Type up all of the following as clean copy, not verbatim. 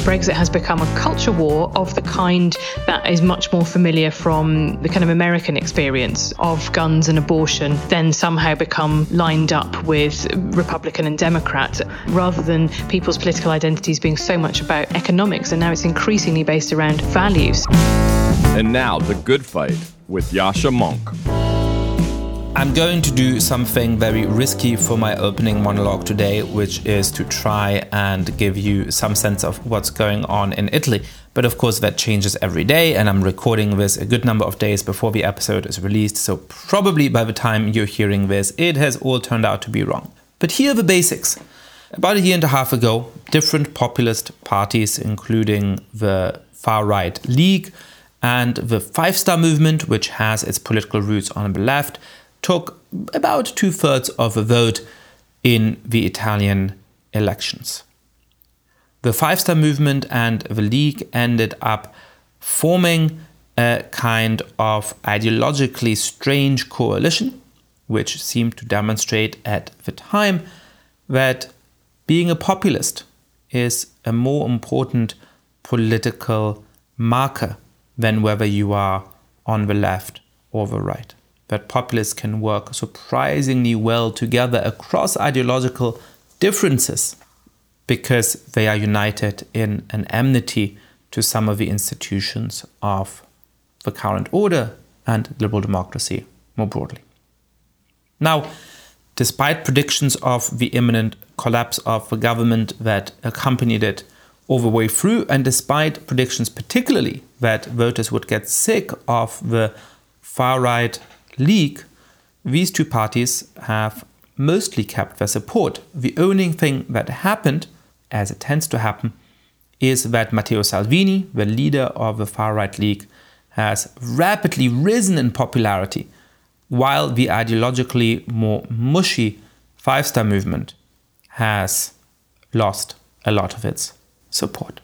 Brexit has become a culture war of the kind that is much more familiar from the kind of American experience of guns and abortion, then somehow become lined up with Republican and Democrat, rather than people's political identities being so much about economics. And now it's increasingly based around values. And now, The Good Fight with Yascha Mounk. I'm going to do something very risky for my opening monologue today, which is to try and give you some sense of what's going on in Italy. But of course, that changes every day, and I'm recording this a good number of days before the episode is released, so probably by the time you're hearing this, it has all turned out to be wrong. But here are the basics. About a year and a half ago, different populist parties, including the far-right League and the Five Star Movement, which has its political roots on the left, took about 2/3 of the vote in the Italian elections. The Five Star Movement and the League ended up forming a kind of ideologically strange coalition, which seemed to demonstrate at the time that being a populist is a more important political marker than whether you are on the left or the right. That populists can work surprisingly well together across ideological differences because they are united in an enmity to some of the institutions of the current order and liberal democracy more broadly. Now, despite predictions of the imminent collapse of the government that accompanied it all the way through, and despite predictions particularly that voters would get sick of the far-right League, these two parties have mostly kept their support. The only thing that happened, as it tends to happen, is that Matteo Salvini, the leader of the far-right League, has rapidly risen in popularity, while the ideologically more mushy Five Star Movement has lost a lot of its support.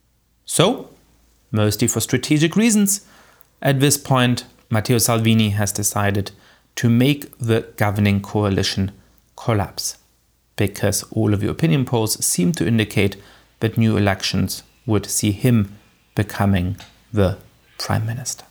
So, mostly for strategic reasons, at this point, Matteo Salvini has decided to make the governing coalition collapse, because all of the opinion polls seem to indicate that new elections would see him becoming the prime minister.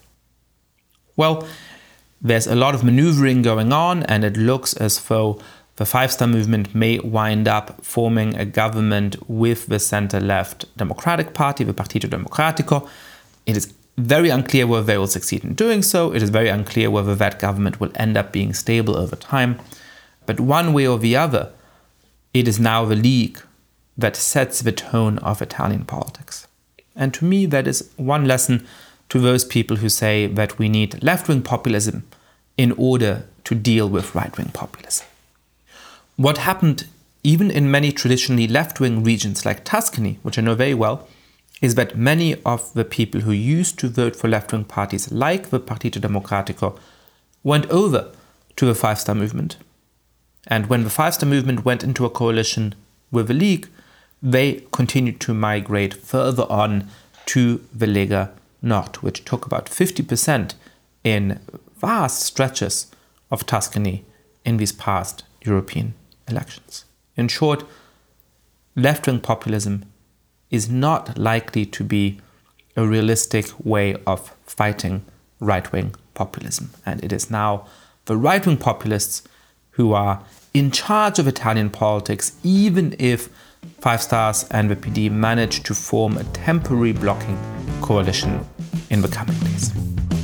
Well, there's a lot of maneuvering going on, and it looks as though the Five Star Movement may wind up forming a government with the center-left Democratic Party, the Partito Democratico. It is very unclear whether they will succeed in doing so. It is very unclear whether that government will end up being stable over time. But one way or the other, it is now the League that sets the tone of Italian politics. And to me, that is one lesson to those people who say that we need left-wing populism in order to deal with right-wing populism. What happened even in many traditionally left-wing regions like Tuscany, which I know very well, is that many of the people who used to vote for left-wing parties like the Partito Democratico went over to the Five Star Movement. And when the Five Star Movement went into a coalition with the League, they continued to migrate further on to the Lega Nord, which took about 50% in vast stretches of Tuscany in these past European elections. In short, left-wing populism is not likely to be a realistic way of fighting right-wing populism. And it is now the right-wing populists who are in charge of Italian politics, even if Five Stars and the PD manage to form a temporary blocking coalition in the coming days.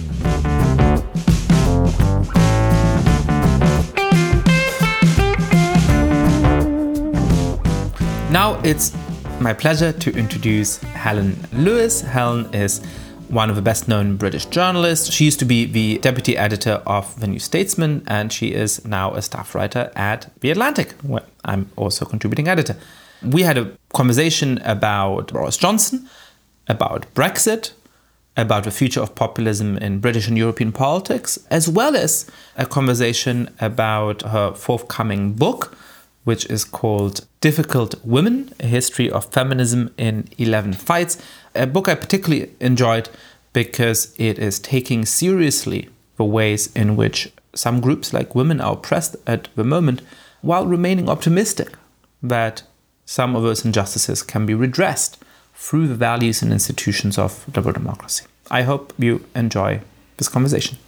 Now it's my pleasure to introduce Helen Lewis. Helen is one of the best-known British journalists. She used to be the deputy editor of The New Statesman, and she is now a staff writer at The Atlantic, where I'm also contributing editor. We had a conversation about Boris Johnson, about Brexit, about the future of populism in British and European politics, as well as a conversation about her forthcoming book, which is called Difficult Women, A History of Feminism in 11 Fights. A book I particularly enjoyed because it is taking seriously the ways in which some groups like women are oppressed at the moment, while remaining optimistic that some of those injustices can be redressed through the values and institutions of liberal democracy. I hope you enjoy this conversation.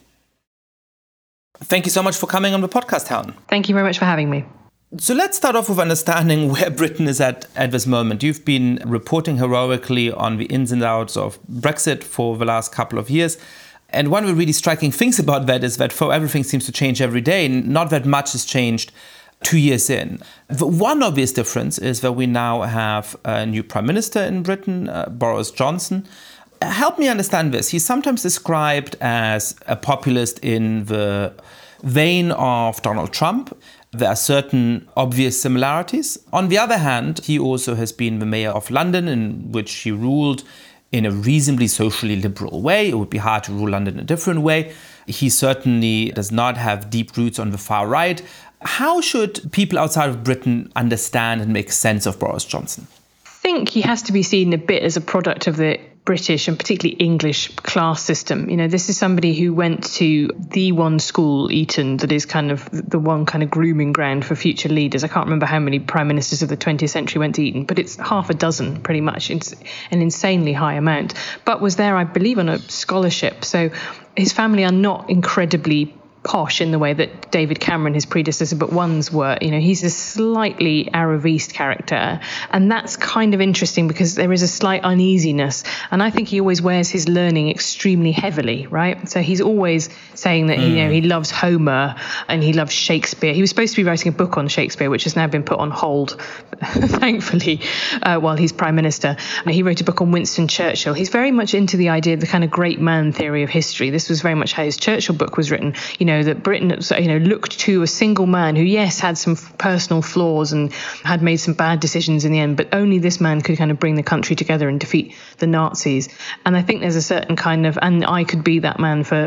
Thank you so much for coming on the podcast, Helen. Thank you very much for having me. So let's start off with understanding where Britain is at this moment. You've been reporting heroically on the ins and outs of Brexit for the last couple of years. And one of the really striking things about that is that though everything seems to change every day, not that much has changed 2 years in. The one obvious difference is that we now have a new Prime Minister in Britain, Boris Johnson. Help me understand this. He's sometimes described as a populist in the vein of Donald Trump. There are certain obvious similarities. On the other hand, he also has been the mayor of London, in which he ruled in a reasonably socially liberal way. It would be hard to rule London in a different way. He certainly does not have deep roots on the far right. How should people outside of Britain understand and make sense of Boris Johnson? I think he has to be seen a bit as a product of the British and particularly English class system. You know, this is somebody who went to the one school, Eton, that is kind of the one kind of grooming ground for future leaders. I can't remember how many prime ministers of the 20th century went to Eton, but it's half a dozen pretty much. It's an insanely high amount, but was there, I believe, on a scholarship. So his family are not incredibly posh in the way that David Cameron, his predecessor, but ones were. You know, he's a slightly Arab East character, and that's kind of interesting because there is a slight uneasiness, and I think he always wears his learning extremely heavily, right? So he's always saying that he loves Homer and he loves Shakespeare. He was supposed to be writing a book on Shakespeare, which has now been put on hold, thankfully, while he's Prime Minister. And he wrote a book on Winston Churchill. He's very much into the idea of the kind of great man theory of history. This was very much how his Churchill book was written. You know, that Britain, looked to a single man who, yes, had some personal flaws and had made some bad decisions in the end, but only this man could kind of bring the country together and defeat the Nazis. And I think there's a certain kind of, and I could be that man for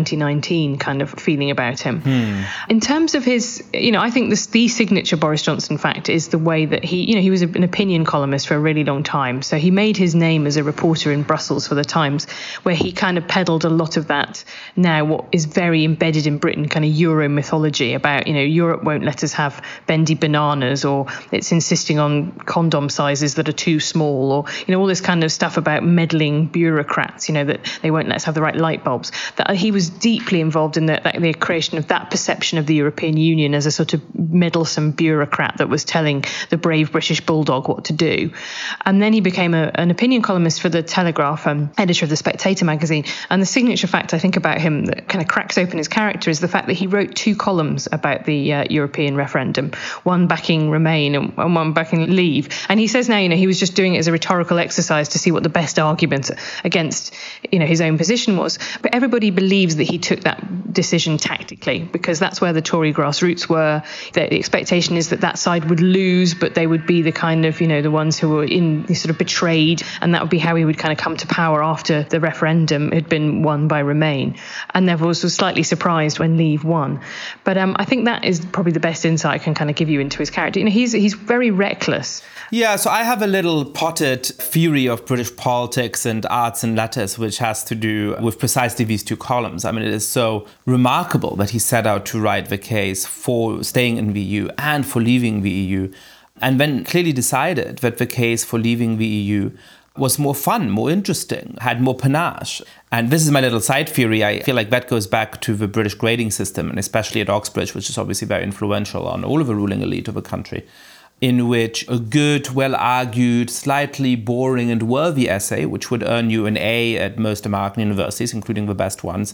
2019 kind of feeling about him. In terms of his, I think the signature Boris Johnson fact is the way that he was an opinion columnist for a really long time. So he made his name as a reporter in Brussels for the Times, where he kind of peddled a lot of that now what is very embedded in Britain kind of Euro mythology about, Europe won't let us have bendy bananas, or it's insisting on condom sizes that are too small, or, all this kind of stuff about meddling bureaucrats, that they won't let us have the right light bulbs. That he was deeply involved in the creation of that perception of the European Union as a sort of meddlesome bureaucrat that was telling the brave British bulldog what to do. And then he became an opinion columnist for the Telegraph, editor of the Spectator magazine. And the signature fact I think about him that kind of cracks open his character is the fact that he wrote 2 columns about the European referendum, one backing Remain and one backing Leave. And he says now, he was just doing it as a rhetorical exercise to see what the best argument against, his own position was. But everybody believes that he took that decision tactically, because that's where the Tory grassroots were. The expectation is that side would lose, but they would be the kind of, the ones who were sort of betrayed, and that would be how he would kind of come to power after the referendum had been won by Remain. And therefore was slightly surprised when Leave won. But I think that is probably the best insight I can kind of give you into his character. He's very reckless. Yeah, so I have a little potted theory of British politics and arts and letters, which has to do with precisely these 2 columns. I mean, it is so remarkable that he set out to write the case for staying in the EU and for leaving the EU, and then clearly decided that the case for leaving the EU was more fun, more interesting, had more panache. And this is my little side theory. I feel like that goes back to the British grading system, and especially at Oxbridge, which is obviously very influential on all of the ruling elite of the country, in which a good, well-argued, slightly boring and worthy essay, which would earn you an A at most American universities, including the best ones,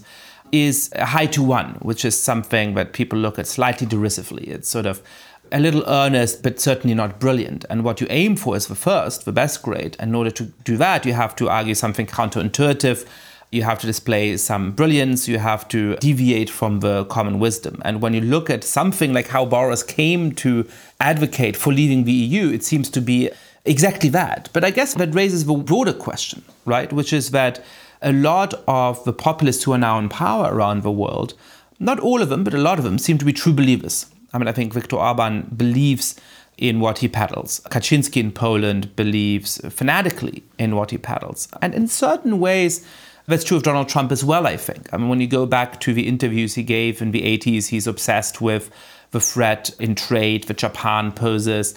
is a high to 1, which is something that people look at slightly derisively. It's sort of a little earnest, but certainly not brilliant. And what you aim for is the best grade. And in order to do that, you have to argue something counterintuitive. You have to display some brilliance. You have to deviate from the common wisdom. And when you look at something like how Boris came to advocate for leaving the EU, it seems to be exactly that. But I guess that raises the broader question, right? Which is that a lot of the populists who are now in power around the world, not all of them, but a lot of them, seem to be true believers. I mean, I think Viktor Orban believes in what he peddles. Kaczynski in Poland believes fanatically in what he peddles. And in certain ways, that's true of Donald Trump as well, I think. I mean, when you go back to the interviews he gave in the 80s, he's obsessed with the threat in trade that Japan poses.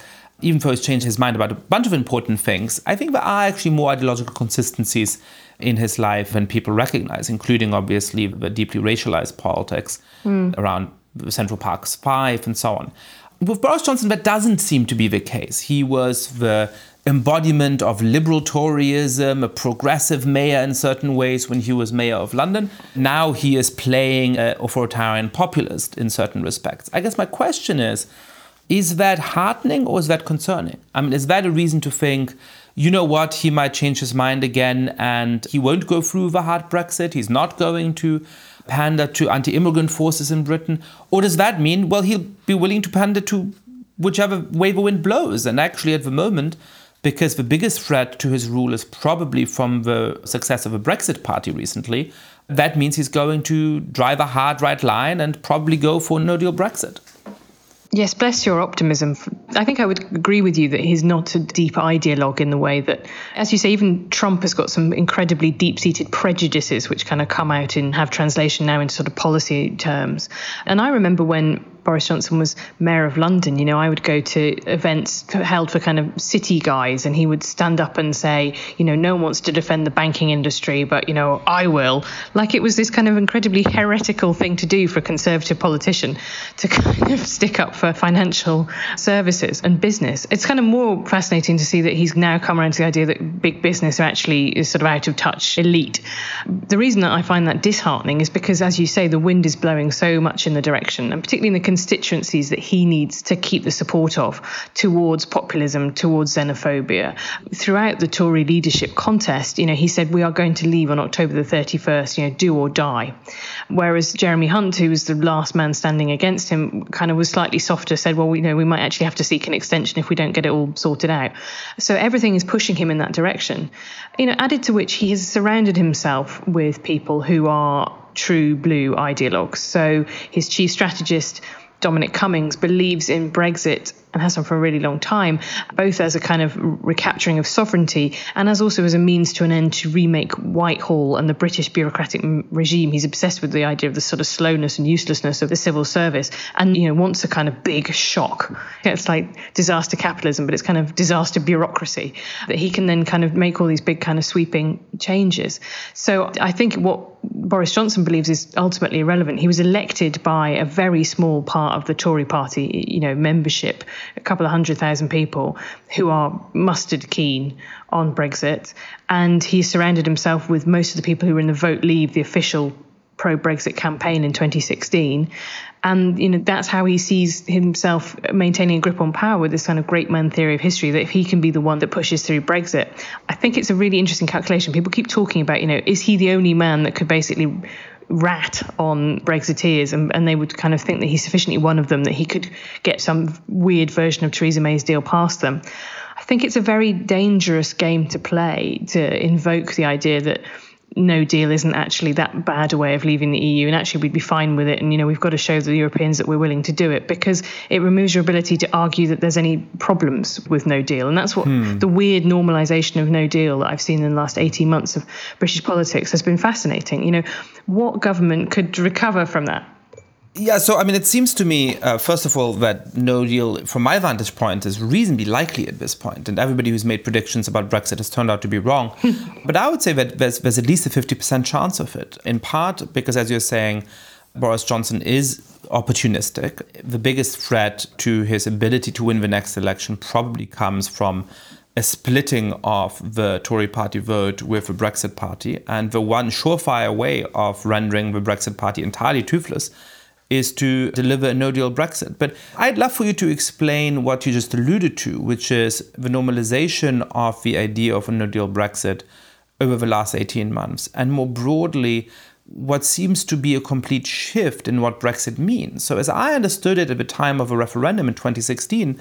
even though he's changed his mind about a bunch of important things, I think there are actually more ideological consistencies in his life than people recognize, including, obviously, the deeply racialized politics around Central Park's 5 and so on. With Boris Johnson, that doesn't seem to be the case. He was the embodiment of liberal Toryism, a progressive mayor in certain ways when he was mayor of London. Now he is playing an authoritarian populist in certain respects. I guess my question is that heartening or is that concerning? I mean, is that a reason to think, you know what, he might change his mind again and he won't go through the hard Brexit, he's not going to pander to anti-immigrant forces in Britain? Or does that mean, well, he'll be willing to pander to whichever way the wind blows? And actually at the moment, because the biggest threat to his rule is probably from the success of the Brexit party recently, that means he's going to drive a hard right line and probably go for a no-deal Brexit. Yes, bless your optimism. I think I would agree with you that he's not a deep ideologue in the way that, as you say, even Trump has got some incredibly deep-seated prejudices which kind of come out and have translation now into sort of policy terms. And I remember when Boris Johnson was mayor of London, you know, I would go to events held for kind of city guys and he would stand up and say, you know, no one wants to defend the banking industry, but, you know, I will. Like it was this kind of incredibly heretical thing to do for a conservative politician to kind of stick up for financial services and business. It's kind of more fascinating to see that he's now come around to the idea that big business actually is sort of out of touch elite. The reason that I find that disheartening is because, as you say, the wind is blowing so much in the direction, and particularly in the constituencies that he needs to keep the support of towards populism, towards xenophobia. Throughout the Tory leadership contest, you know, he said, we are going to leave on October the 31st, you know, do or die. Whereas Jeremy Hunt, who was the last man standing against him, kind of was slightly softer, said, well, you know, we might actually have to seek an extension if we don't get it all sorted out. So everything is pushing him in that direction. You know, added to which he has surrounded himself with people who are true blue ideologues. So his chief strategist, Dominic Cummings, believes in Brexit and has done for a really long time, both as a kind of recapturing of sovereignty and as also as a means to an end to remake Whitehall and the British bureaucratic regime. He's obsessed with the idea of the sort of slowness and uselessness of the civil service and, you know, wants a kind of big shock. It's like disaster capitalism, but it's kind of disaster bureaucracy, that he can then kind of make all these big kind of sweeping changes. So I think what Boris Johnson believes is ultimately irrelevant. He was elected by a very small part of the Tory party, you know, membership, a couple of 100,000 people who are mustard keen on Brexit. And he surrounded himself with most of the people who were in the Vote Leave, the official pro-Brexit campaign in 2016. And, you know, that's how he sees himself maintaining a grip on power with this kind of great man theory of history, that if he can be the one that pushes through Brexit. I think it's a really interesting calculation. People keep talking about, you know, is he the only man that could basically rat on Brexiteers, and they would kind of think that he's sufficiently one of them that he could get some weird version of Theresa May's deal past them. I think it's a very dangerous game to play, to invoke the idea that no deal isn't actually that bad a way of leaving the EU, and actually we'd be fine with it, and, you know, we've got to show the Europeans that we're willing to do it, because it removes your ability to argue that there's any problems with no deal. And that's what the weird normalisation of no deal that I've seen in the last 18 months of British politics has been fascinating. You know, what government could recover from that? Yeah, so, I mean, it seems to me, first of all, that no deal, from my vantage point, is reasonably likely at this point. And everybody who's made predictions about Brexit has turned out to be wrong. But I would say that there's at least a 50% chance of it, in part because, as you're saying, Boris Johnson is opportunistic. The biggest threat to his ability to win the next election probably comes from a splitting of the Tory party vote with the Brexit party. And the one surefire way of rendering the Brexit party entirely toothless is to deliver a no-deal Brexit. But I'd love for you to explain what you just alluded to, which is the normalization of the idea of a no-deal Brexit over the last 18 months, and more broadly, what seems to be a complete shift in what Brexit means. So as I understood it at the time of a referendum in 2016,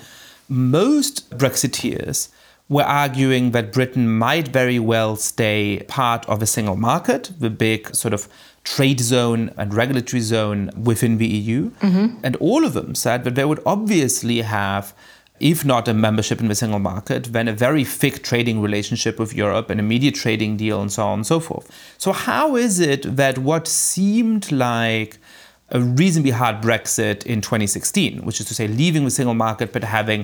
most Brexiteers were arguing that Britain might very well stay part of a single market, the big sort of trade zone and regulatory zone within the EU. And all of them said that they would obviously have, if not a membership in the single market, then a very thick trading relationship with Europe, an immediate trading deal, and so on and so forth. So how is it that what seemed like a reasonably hard Brexit in 2016, which is to say leaving the single market but having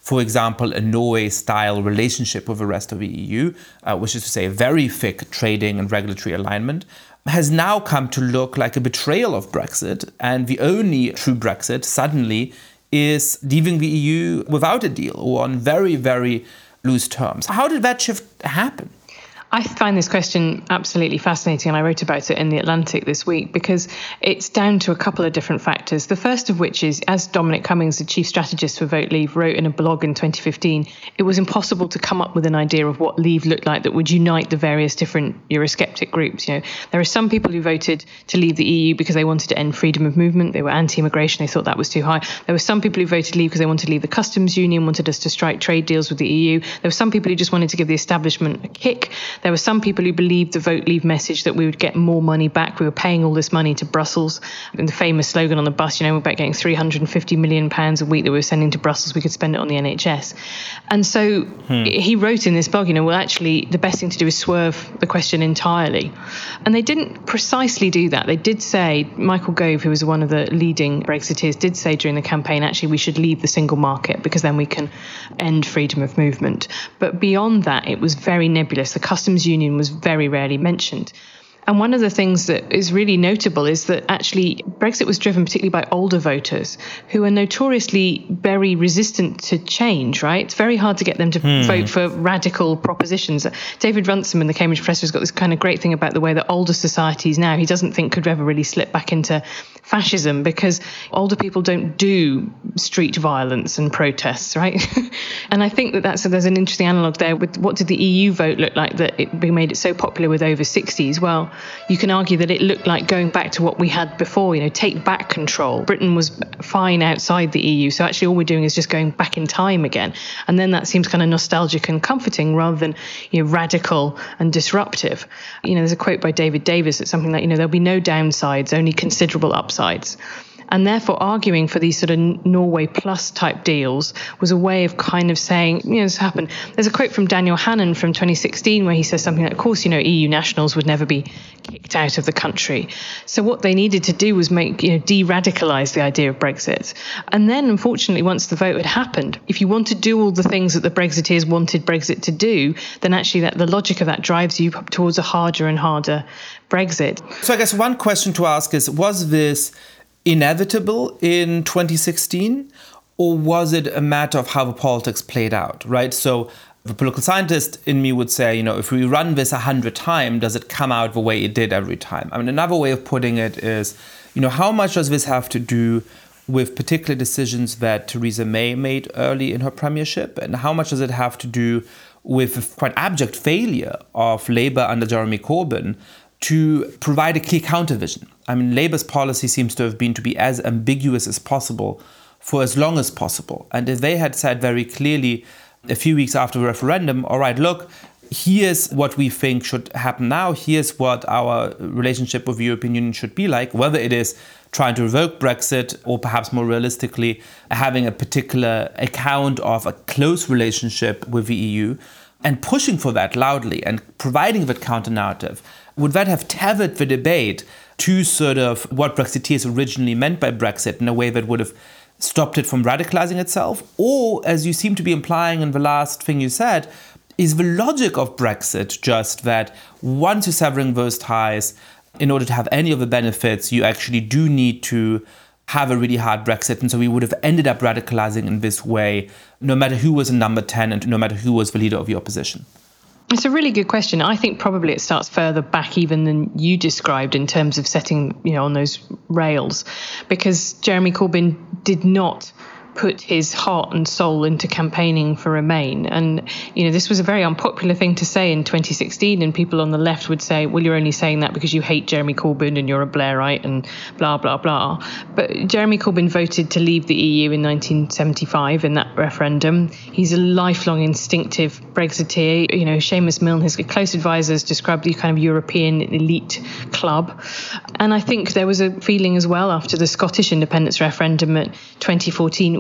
for example, a Norway-style relationship with the rest of the EU, which is to say a very thick trading and regulatory alignment, has now come to look like a betrayal of Brexit. And the only true Brexit suddenly is leaving the EU without a deal or on very, very loose terms. How did that shift happen? I find this question absolutely fascinating, and I wrote about it in The Atlantic this week because it's down to a couple of different factors. The first of which is, as Dominic Cummings, the chief strategist for Vote Leave, wrote in a blog in 2015, it was impossible to come up with an idea of what Leave looked like that would unite the various different Eurosceptic groups. You know, there are some people who voted to leave the EU because they wanted to end freedom of movement. They were anti-immigration. They thought that was too high. There were some people who voted leave because they wanted to leave the customs union, wanted us to strike trade deals with the EU. There were some people who just wanted to give the establishment a kick. There were some people who believed the Vote Leave message that we would get more money back. We were paying all this money to Brussels. And the famous slogan on the bus, we're about getting £350 million a week that we were sending to Brussels. We could spend it on the NHS. And so he wrote in this blog, well, actually, the best thing to do is swerve the question entirely. And they didn't precisely do that. They did say, Michael Gove, who was one of the leading Brexiteers, did say during the campaign, actually, we should leave the single market because then we can end freedom of movement. But beyond that, it was very nebulous. The customs union was very rarely mentioned. And one of the things that is really notable is that actually Brexit was driven particularly by older voters who are notoriously very resistant to change, right? It's very hard to get them to vote for radical propositions. David Runciman, the Cambridge Professor, has got this kind of great thing about the way that older societies now, he doesn't think could ever really slip back into fascism because older people don't do street violence and protests, right? And I think that there's an interesting analogue there with what did the EU vote look like that it made it so popular with over 60s? Well, you can argue that it looked like going back to what we had before, take back control. Britain was fine outside the EU, so actually all we're doing is just going back in time again. And then that seems kind of nostalgic and comforting rather than, radical and disruptive. There's a quote by David Davis that's something like, there'll be no downsides, only considerable upsides. And therefore arguing for these sort of Norway plus type deals was a way of kind of saying, this happened. There's a quote from Daniel Hannan from 2016 where he says something like, of course, EU nationals would never be kicked out of the country. So what they needed to do was de-radicalise the idea of Brexit. And then, unfortunately, once the vote had happened, if you want to do all the things that the Brexiteers wanted Brexit to do, then actually the logic of that drives you towards a harder and harder Brexit. So I guess one question to ask is, was this inevitable in 2016, or was it a matter of how the politics played out, right? So the political scientist in me would say, if we run this 100 times, does it come out the way it did every time? Another way of putting it is, how much does this have to do with particular decisions that Theresa May made early in her premiership, and how much does it have to do with the quite abject failure of Labour under Jeremy Corbyn to provide a clear countervision? Labour's policy seems to have been to be as ambiguous as possible for as long as possible. And if they had said very clearly a few weeks after the referendum, all right, look, here's what we think should happen now, here's what our relationship with the European Union should be like, whether it is trying to revoke Brexit or perhaps more realistically having a particular account of a close relationship with the EU, and pushing for that loudly and providing that counter-narrative, would that have tethered the debate to sort of what Brexiteers originally meant by Brexit in a way that would have stopped it from radicalizing itself? Or, as you seem to be implying in the last thing you said, is the logic of Brexit just that once you're severing those ties, in order to have any of the benefits, you actually do need to have a really hard Brexit, and so we would have ended up radicalizing in this way, no matter who was in number 10 and no matter who was the leader of the opposition? It's a really good question. I think probably it starts further back even than you described in terms of setting, on those rails, because Jeremy Corbyn did not put his heart and soul into campaigning for Remain. And, this was a very unpopular thing to say in 2016. And people on the left would say, well, you're only saying that because you hate Jeremy Corbyn and you're a Blairite and blah, blah, blah. But Jeremy Corbyn voted to leave the EU in 1975 in that referendum. He's a lifelong instinctive Brexiteer. Seamus Milne, his close advisors, described the kind of European elite club. And I think there was a feeling as well after the Scottish independence referendum at 2014,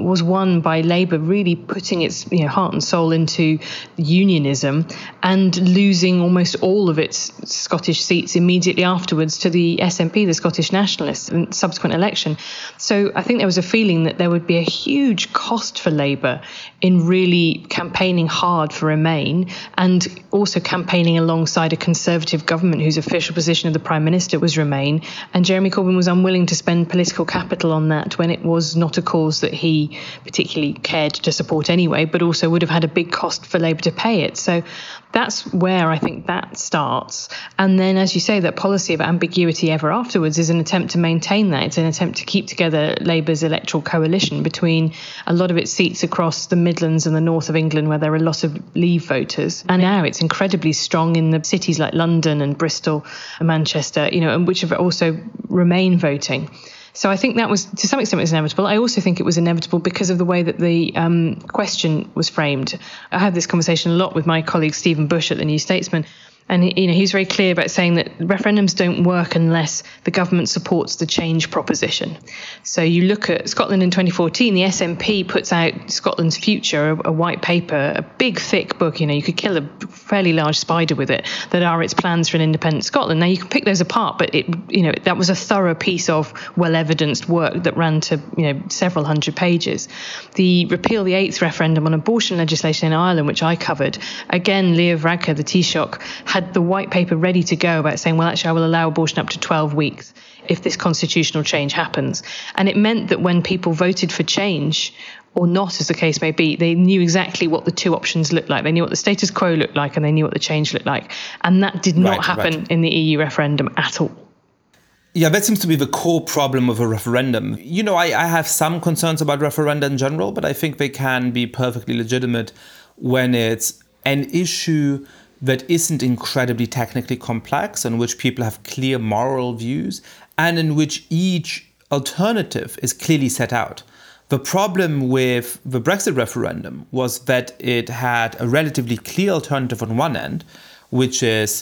was won by Labour really putting its heart and soul into unionism and losing almost all of its Scottish seats immediately afterwards to the SNP, the Scottish Nationalists, in the subsequent election. So I think there was a feeling that there would be a huge cost for Labour in really campaigning hard for Remain and also campaigning alongside a Conservative government whose official position of the Prime Minister was Remain. And Jeremy Corbyn was unwilling to spend political capital on that when it was not a cause that he particularly cared to support anyway, but also would have had a big cost for Labour to pay it. So that's where I think that starts. And then, as you say, that policy of ambiguity ever afterwards is an attempt to maintain that. It's an attempt to keep together Labour's electoral coalition between a lot of its seats across the Midlands and the north of England, where there are a lot of Leave voters. And now it's incredibly strong in the cities like London and Bristol and Manchester, and which have also Remain voting. So I think that was, to some extent, it was inevitable. I also think it was inevitable because of the way that the question was framed. I had this conversation a lot with my colleague Stephen Bush at the New Statesman. And he's very clear about saying that referendums don't work unless the government supports the change proposition. So you look at Scotland in 2014, the SNP puts out Scotland's Future, a white paper, a big, thick book. You could kill a fairly large spider with it, that are its plans for an independent Scotland. Now, you can pick those apart, but that was a thorough piece of well-evidenced work that ran to, several hundred pages. The Repeal the Eighth referendum on abortion legislation in Ireland, which I covered, again, Leo Varadkar, the Taoiseach, had the white paper ready to go about saying, well, actually, I will allow abortion up to 12 weeks if this constitutional change happens. And it meant that when people voted for change, or not, as the case may be, they knew exactly what the two options looked like. They knew what the status quo looked like, and they knew what the change looked like. And that did not happen in the EU referendum at all. Yeah, that seems to be the core problem of a referendum. I have some concerns about referenda in general, but I think they can be perfectly legitimate when it's an issue that isn't incredibly technically complex, in which people have clear moral views, and in which each alternative is clearly set out. The problem with the Brexit referendum was that it had a relatively clear alternative on one end, which is,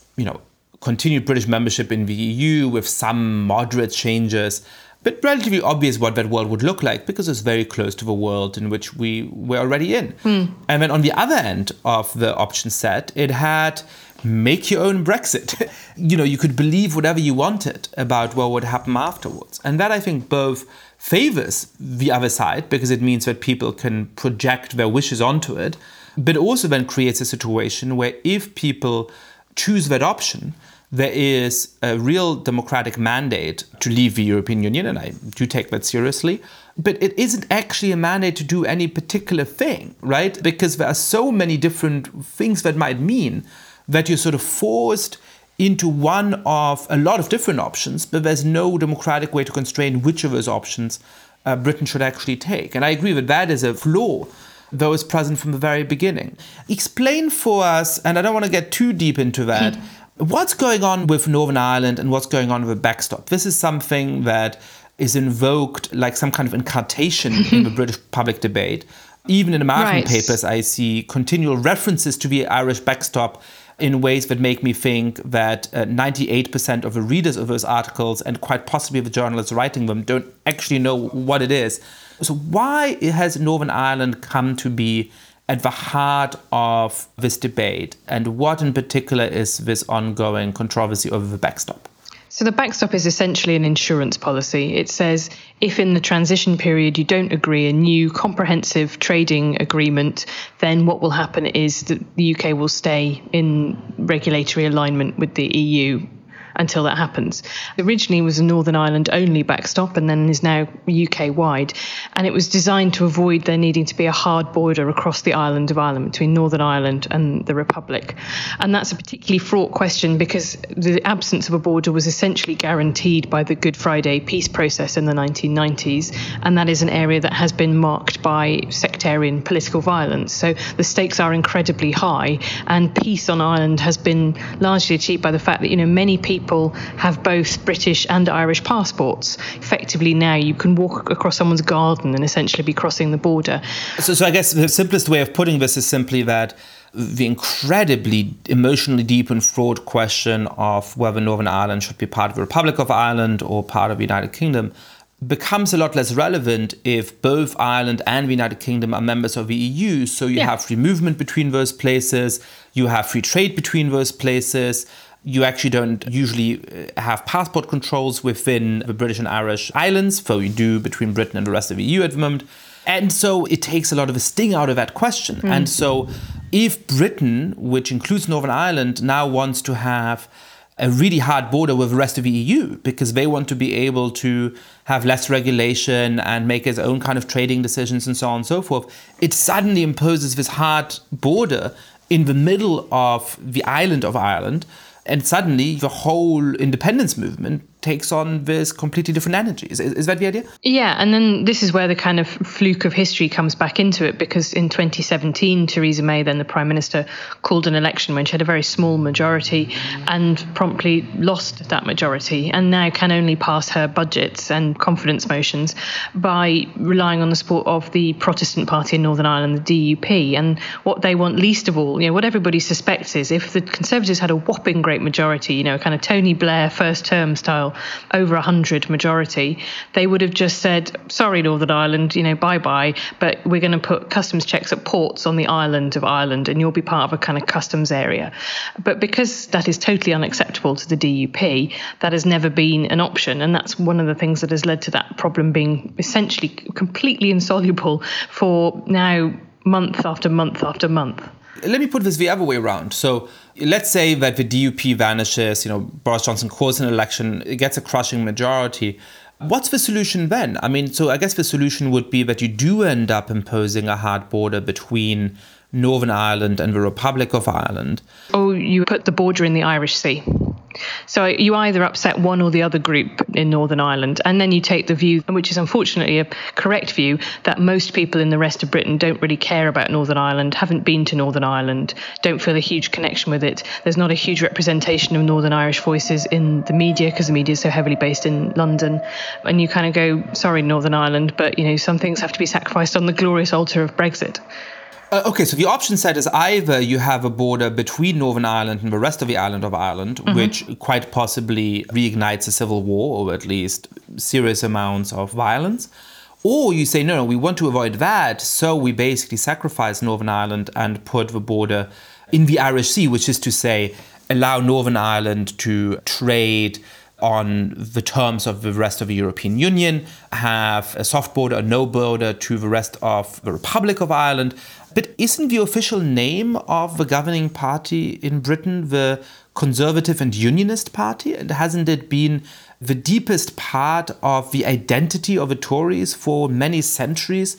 continued British membership in the EU with some moderate changes, but relatively obvious what that world would look like because it's very close to the world in which we were already in. And then on the other end of the option set, it had make your own Brexit. You could believe whatever you wanted about what would happen afterwards. And that, I think, both favors the other side because it means that people can project their wishes onto it, but also then creates a situation where if people choose that option, there is a real democratic mandate to leave the European Union, and I do take that seriously. But it isn't actually a mandate to do any particular thing, right? Because there are so many different things that might mean that you're sort of forced into one of a lot of different options, but there's no democratic way to constrain which of those options Britain should actually take. And I agree that that is a flaw, though it's present from the very beginning. Explain for us, and I don't want to get too deep into that, what's going on with Northern Ireland and what's going on with the backstop? This is something that is invoked like some kind of incantation in the British public debate. Even in American papers, I see continual references to the Irish backstop in ways that make me think that 98% of the readers of those articles, and quite possibly the journalists writing them, don't actually know what it is. So why has Northern Ireland come to be at the heart of this debate, and what in particular is this ongoing controversy over the backstop? So the backstop is essentially an insurance policy. It says if in the transition period you don't agree a new comprehensive trading agreement, then what will happen is that the UK will stay in regulatory alignment with the EU until that happens. Originally it was a Northern Ireland only backstop and then is now UK-wide. And it was designed to avoid there needing to be a hard border across the island of Ireland between Northern Ireland and the Republic. And that's a particularly fraught question because the absence of a border was essentially guaranteed by the Good Friday peace process in the 1990s. And that is an area that has been marked by sectarian political violence. So the stakes are incredibly high, and peace on Ireland has been largely achieved by the fact that, many people have both British and Irish passports. Effectively now you can walk across someone's garden and essentially be crossing the border. So I guess the simplest way of putting this is simply that the incredibly emotionally deep and fraught question of whether Northern Ireland should be part of the Republic of Ireland or part of the United Kingdom, becomes a lot less relevant if both Ireland and the United Kingdom are members of the EU. So you have free movement between those places, you have free trade between those places. You actually don't usually have passport controls within the British and Irish islands, though you do between Britain and the rest of the EU at the moment. And so it takes a lot of the sting out of that question. And so if Britain, which includes Northern Ireland, now wants to have a really hard border with the rest of the EU because they want to be able to have less regulation and make its own kind of trading decisions and so on and so forth, it suddenly imposes this hard border in the middle of the island of Ireland. And suddenly the whole independence movement takes on this completely different energy. Is that the idea? Yeah, and then this is where the kind of fluke of history comes back into it, because in 2017, Theresa May, then the Prime Minister, called an election when she had a very small majority and promptly lost that majority, and now can only pass her budgets and confidence motions by relying on the support of the Protestant Party in Northern Ireland, the DUP. And what they want least of all, what everybody suspects is if the Conservatives had a whopping great majority, a kind of Tony Blair first term style, over 100 majority, they would have just said, sorry, Northern Ireland, bye-bye, but we're going to put customs checks at ports on the island of Ireland and you'll be part of a kind of customs area. But because that is totally unacceptable to the DUP, that has never been an option. And that's one of the things that has led to that problem being essentially completely insoluble for now month after month after month. Let me put this the other way around. So let's say that the DUP vanishes, Boris Johnson calls an election, it gets a crushing majority. What's the solution then? So I guess the solution would be that you do end up imposing a hard border between Northern Ireland and the Republic of Ireland. Or you put the border in the Irish Sea. So you either upset one or the other group in Northern Ireland, and then you take the view, which is unfortunately a correct view, that most people in the rest of Britain don't really care about Northern Ireland, haven't been to Northern Ireland, don't feel a huge connection with it. There's not a huge representation of Northern Irish voices in the media because the media is so heavily based in London. And you kind of go, sorry, Northern Ireland, but some things have to be sacrificed on the glorious altar of Brexit. Okay, so the option set is either you have a border between Northern Ireland and the rest of the island of Ireland, which quite possibly reignites a civil war or at least serious amounts of violence, or you say, no, we want to avoid that, so we basically sacrifice Northern Ireland and put the border in the Irish Sea, which is to say, allow Northern Ireland to trade on the terms of the rest of the European Union, have a soft border, a no border to the rest of the Republic of Ireland. But isn't the official name of the governing party in Britain the Conservative and Unionist Party? And hasn't it been the deepest part of the identity of the Tories for many centuries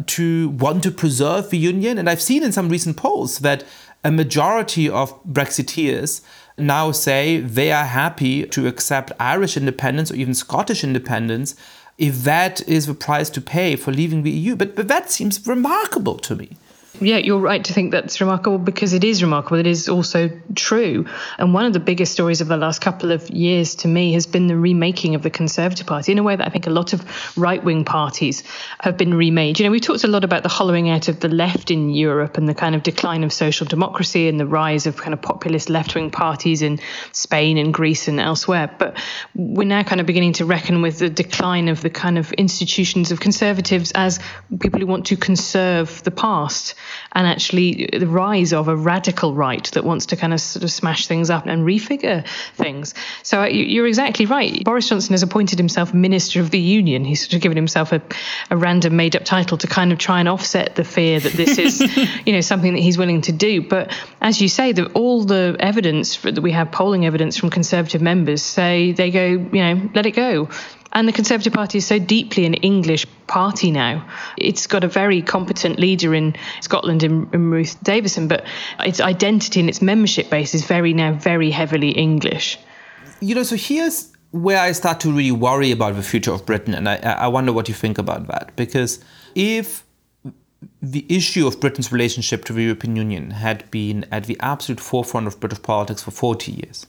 to want to preserve the Union? And I've seen in some recent polls that a majority of Brexiteers now say they are happy to accept Irish independence or even Scottish independence if that is the price to pay for leaving the EU. But that seems remarkable to me. Yeah, you're right to think that's remarkable because it is remarkable. It is also true. And one of the biggest stories of the last couple of years to me has been the remaking of the Conservative Party in a way that I think a lot of right-wing parties have been remade. We've talked a lot about the hollowing out of the left in Europe and the kind of decline of social democracy and the rise of kind of populist left-wing parties in Spain and Greece and elsewhere. But we're now kind of beginning to reckon with the decline of the kind of institutions of conservatives as people who want to conserve the past, and actually the rise of a radical right that wants to kind of sort of smash things up and refigure things. So you're exactly right. Boris Johnson has appointed himself Minister of the Union. He's sort of given himself a random made-up title to kind of try and offset the fear that this is, something that he's willing to do. But as you say, all the evidence that we have, polling evidence from Conservative members, say they go, let it go. And the Conservative Party is so deeply an English party now. It's got a very competent leader in Scotland in Ruth Davidson, but its identity and its membership base is very heavily English. So here's where I start to really worry about the future of Britain, and I wonder what you think about that. Because if the issue of Britain's relationship to the European Union had been at the absolute forefront of British politics for 40 years,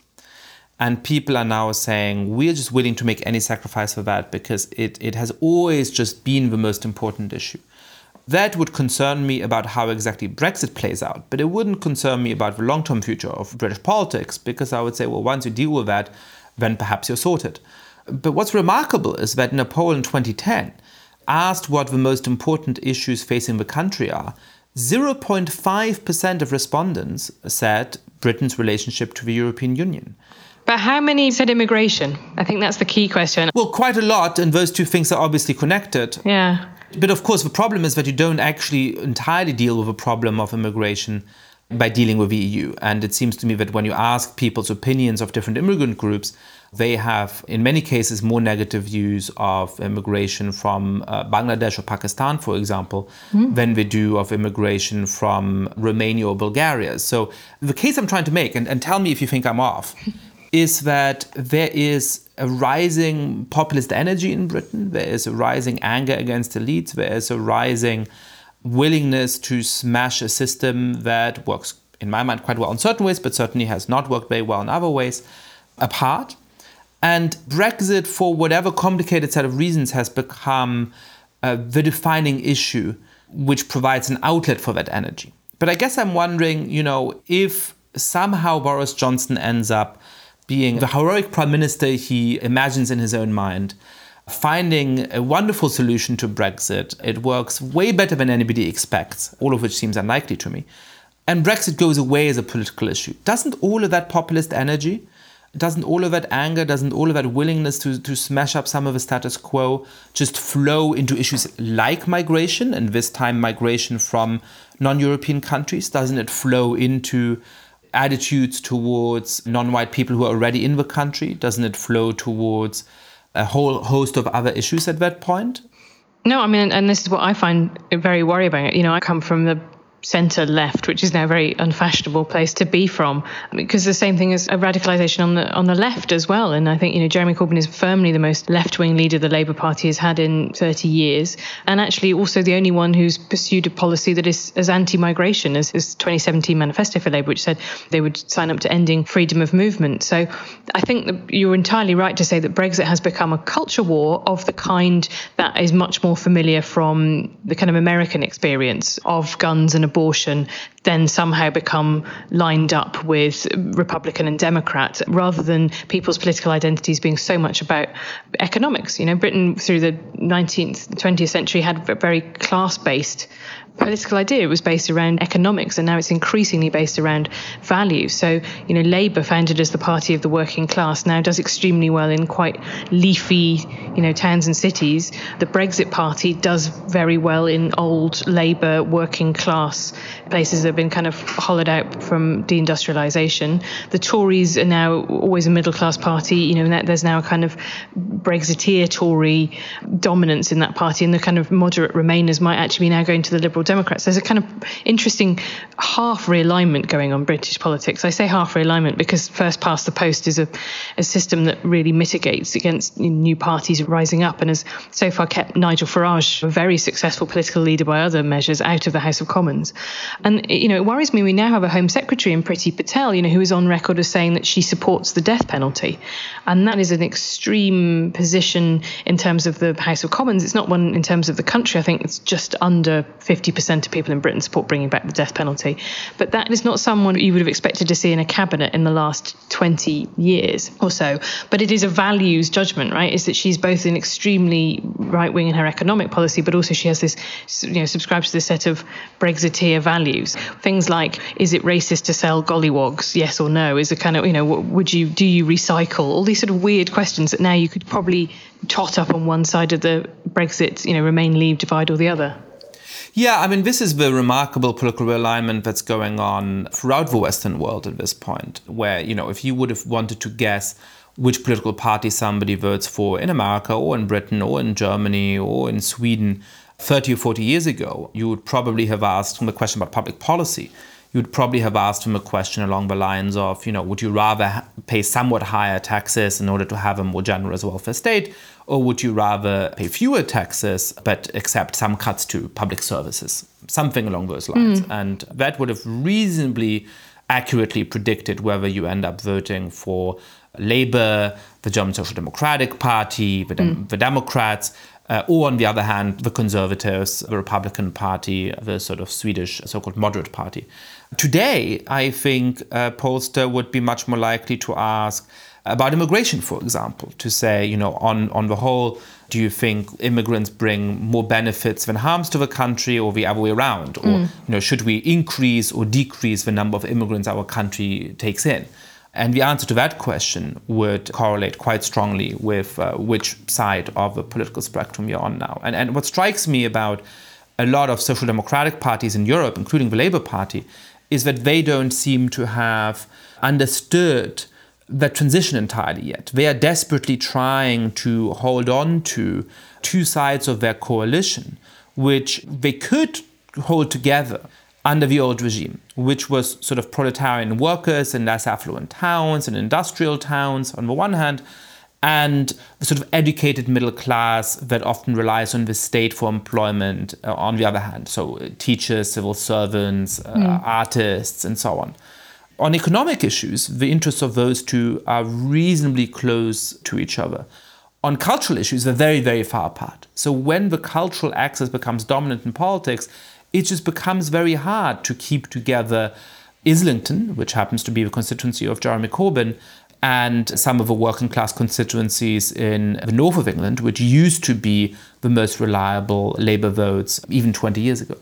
and people are now saying, we're just willing to make any sacrifice for that because it has always just been the most important issue. That would concern me about how exactly Brexit plays out, but it wouldn't concern me about the long-term future of British politics because I would say, well, once you deal with that, then perhaps you're sorted. But what's remarkable is that in a poll in 2010, asked what the most important issues facing the country are, 0.5% of respondents said Britain's relationship to the European Union. But how many said immigration? I think that's the key question. Well, quite a lot, and those two things are obviously connected. Yeah. But of course, the problem is that you don't actually entirely deal with the problem of immigration by dealing with the EU. And it seems to me that when you ask people's opinions of different immigrant groups, they have, in many cases, more negative views of immigration from Bangladesh or Pakistan, for example, than they do of immigration from Romania or Bulgaria. So the case I'm trying to make, and tell me if you think I'm off, is that there is a rising populist energy in Britain. There is a rising anger against elites. There is a rising willingness to smash a system that works, in my mind, quite well in certain ways, but certainly has not worked very well in other ways, apart. And Brexit, for whatever complicated set of reasons, has become the defining issue, which provides an outlet for that energy. But I guess I'm wondering, if somehow Boris Johnson ends up being the heroic prime minister he imagines in his own mind, finding a wonderful solution to Brexit. It works way better than anybody expects, all of which seems unlikely to me. And Brexit goes away as a political issue. Doesn't all of that populist energy, doesn't all of that anger, doesn't all of that willingness to smash up some of the status quo just flow into issues like migration, and this time migration from non-European countries? Doesn't it flow into attitudes towards non-white people who are already in the country? Doesn't it flow towards a whole host of other issues at that point? No, I mean, and this is what I find very worrying. I come from the centre left, which is now a very unfashionable place to be from, because the same thing as a radicalisation on the left as well. And I think Jeremy Corbyn is firmly the most left-wing leader the Labour Party has had in 30 years, and actually also the only one who's pursued a policy that is as anti-migration as his 2017 manifesto for Labour, which said they would sign up to ending freedom of movement. So I think that you're entirely right to say that Brexit has become a culture war of the kind that is much more familiar from the kind of American experience of guns and abortion, then somehow become lined up with Republican and Democrat, rather than people's political identities being so much about economics. Britain through the 19th, 20th century had a very class-based political idea. It was based around economics, and now it's increasingly based around values. So, Labour, founded as the party of the working class, now does extremely well in quite leafy, towns and cities. The Brexit Party does very well in old Labour working class places that have been kind of hollowed out from deindustrialisation. The Tories are now always a middle class party. There's now a kind of Brexiteer Tory dominance in that party, and the kind of moderate Remainers might actually be now going to the Liberal Democrats. There's a kind of interesting half realignment going on in British politics. I say half realignment because first past the post is a system that really mitigates against new parties rising up, and has so far kept Nigel Farage, a very successful political leader by other measures, out of the House of Commons. And it worries me we now have a Home Secretary in Priti Patel, who is on record as saying that she supports the death penalty, and that is an extreme position in terms of the House of Commons. It's not one in terms of the country. I think it's just under 50% of people in Britain support bringing back the death penalty. But that is not someone you would have expected to see in a cabinet in the last 20 years or so. But it is a values judgment, right? Is that she's both an extremely right-wing in her economic policy, but also she has this, subscribes to this set of Brexiteer values. Things like, is it racist to sell gollywogs? Yes or no? Is it kind of, do you recycle? All these sort of weird questions that now you could probably tot up on one side of the Brexit, Remain-Leave divide or the other. Yeah, I mean, this is the remarkable political realignment that's going on throughout the Western world at this point, where, if you would have wanted to guess which political party somebody votes for in America or in Britain or in Germany or in Sweden 30 or 40 years ago, you would probably have asked them a question about public policy. You would probably have asked them a question along the lines of, would you rather pay somewhat higher taxes in order to have a more generous welfare state, or would you rather pay fewer taxes but accept some cuts to public services? Something along those lines. And that would have reasonably accurately predicted whether you end up voting for Labour, the German Social Democratic Party, the Democrats, or on the other hand, the Conservatives, the Republican Party, the sort of Swedish so-called moderate party. Today, I think a pollster would be much more likely to ask about immigration, for example, to say, on the whole, do you think immigrants bring more benefits than harms to the country, or the other way around? Or, should we increase or decrease the number of immigrants our country takes in? And the answer to that question would correlate quite strongly with which side of the political spectrum you're on now. And what strikes me about a lot of social democratic parties in Europe, including the Labour Party, is that they don't seem to have understood the transition entirely yet. They are desperately trying to hold on to two sides of their coalition, which they could hold together under the old regime, which was sort of proletarian workers in less affluent towns and industrial towns on the one hand, and the sort of educated middle class that often relies on the state for employment on the other hand. So teachers, civil servants, artists, and so on. On economic issues, the interests of those two are reasonably close to each other. On cultural issues, they're very, very far apart. So when the cultural axis becomes dominant in politics, it just becomes very hard to keep together Islington, which happens to be the constituency of Jeremy Corbyn, and some of the working class constituencies in the north of England, which used to be the most reliable Labour votes even 20 years ago.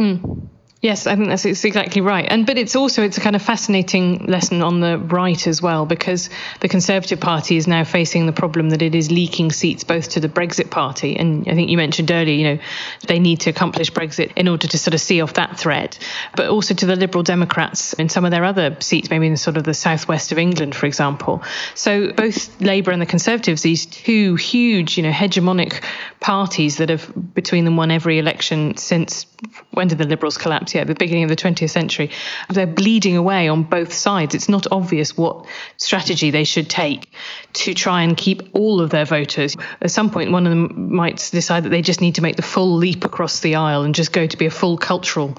Yes, I think that's exactly right. But it's a kind of fascinating lesson on the right as well, because the Conservative Party is now facing the problem that it is leaking seats both to the Brexit Party. And I think you mentioned earlier, they need to accomplish Brexit in order to sort of see off that threat, but also to the Liberal Democrats in some of their other seats, maybe in sort of the southwest of England, for example. So both Labour and the Conservatives, these two huge, hegemonic parties that have between them won every election since, when did the Liberals collapse? The beginning of the 20th century. They're bleeding away on both sides. It's not obvious what strategy they should take to try and keep all of their voters. At some point, one of them might decide that they just need to make the full leap across the aisle and just go to be a full cultural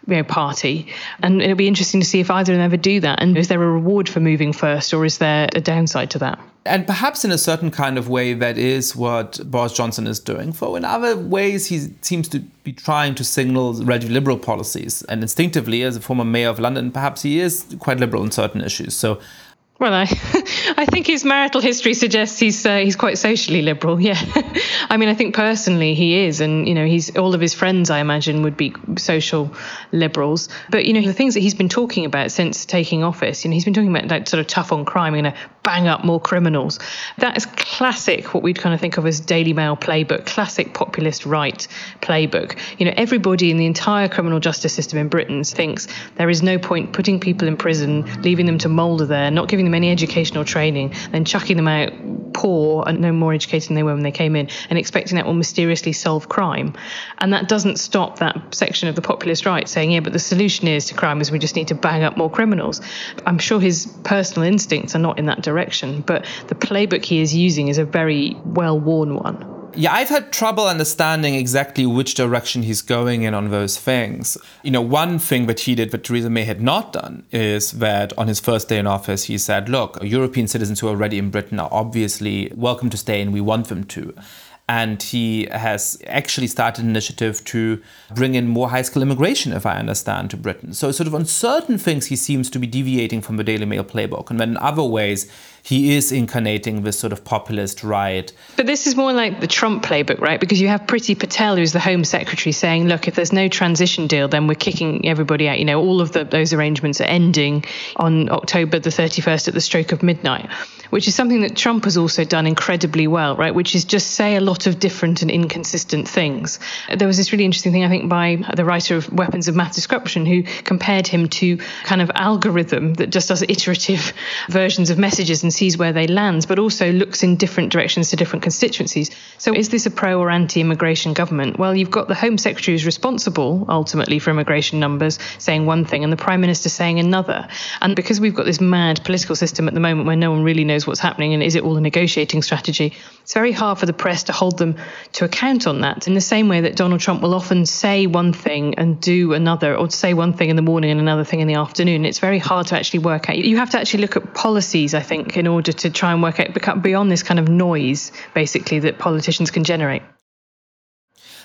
party. And it'll be interesting to see if either of them ever do that. And is there a reward for moving first, or is there a downside to that? And perhaps in a certain kind of way, that is what Boris Johnson is doing. For in other ways, he seems to be trying to signal relatively liberal policies. And instinctively, as a former mayor of London, perhaps he is quite liberal on certain issues. So, well, I think his marital history suggests he's quite socially liberal. Yeah, I mean, I think personally he is, and he's all of his friends, I imagine, would be social liberals. But the things that he's been talking about since taking office, he's been talking about like sort of tough on crime, bang up more criminals. That is classic, what we'd kind of think of as Daily Mail playbook, classic populist right playbook. Everybody in the entire criminal justice system in Britain thinks there is no point putting people in prison, leaving them to moulder there, not giving them any educational training, then chucking them out poor and no more educated than they were when they came in, and expecting that will mysteriously solve crime. And that doesn't stop that section of the populist right saying, yeah, but the solution to crime is we just need to bang up more criminals. I'm sure his personal instincts are not in that direction, but the playbook he is using is a very well-worn one. Yeah, I've had trouble understanding exactly which direction he's going in on those things. One thing that he did that Theresa May had not done is that on his first day in office, he said, look, European citizens who are already in Britain are obviously welcome to stay and we want them to. And he has actually started an initiative to bring in more high-skill immigration, if I understand, to Britain. So sort of on certain things, he seems to be deviating from the Daily Mail playbook. And then in other ways, he is incarnating this sort of populist right. But this is more like the Trump playbook, right? Because you have Priti Patel, who's the Home Secretary, saying, look, if there's no transition deal, then we're kicking everybody out. All of those arrangements are ending on October the 31st at the stroke of midnight, which is something that Trump has also done incredibly well, right? Which is just say a lot of different and inconsistent things. There was this really interesting thing, I think, by the writer of Weapons of Mass Destruction, who compared him to kind of algorithm that just does iterative versions of messages and sees where they land, but also looks in different directions to different constituencies. So is this a pro or anti-immigration government? Well, you've got the Home Secretary who's responsible ultimately for immigration numbers saying one thing and the Prime Minister saying another. And because we've got this mad political system at the moment where no one really knows what's happening and is it all a negotiating strategy, it's very hard for the press to hold them to account on that, in the same way that Donald Trump will often say one thing and do another, or say one thing in the morning and another thing in the afternoon. It's very hard to actually work out. You have to actually look at policies, I think, in order to try and work out beyond this kind of noise, basically, that politicians can generate.